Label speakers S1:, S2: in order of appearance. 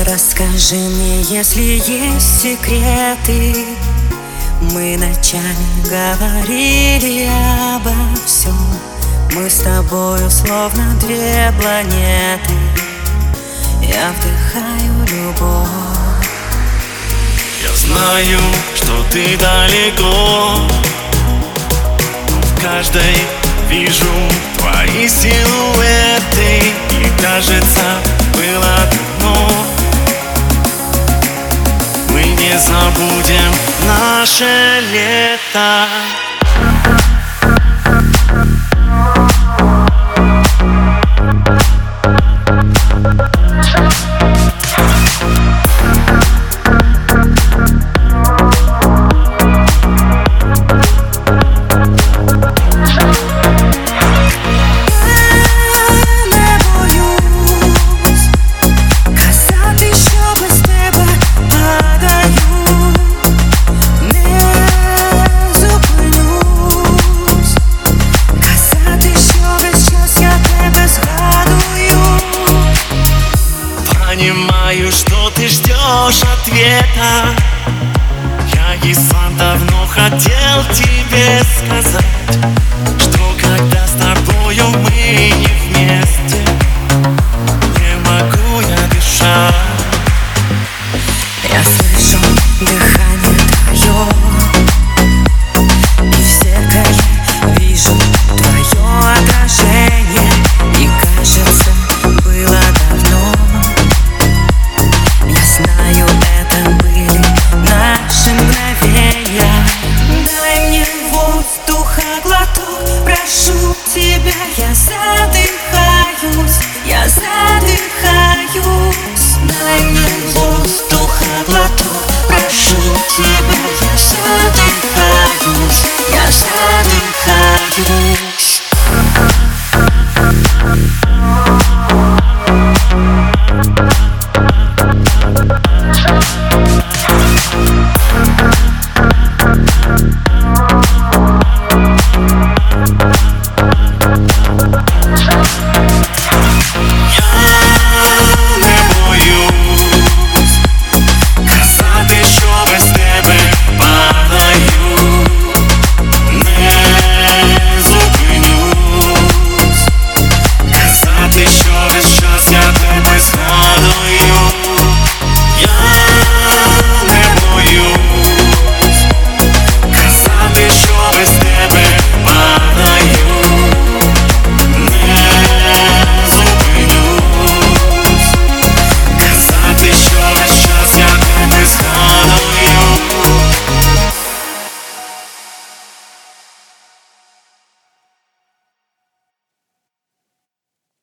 S1: Расскажи мне, если есть секреты. Мы ночами говорили обо всем. Мы с тобою словно две планеты. Я вдыхаю любовь.
S2: Я знаю, что ты далеко, но в каждой вижу твои силуэты. И кажется, было давно. Мы не забудем наше лето. Понимаю, что ты ждешь ответа. Я и сам давно хотел тебя.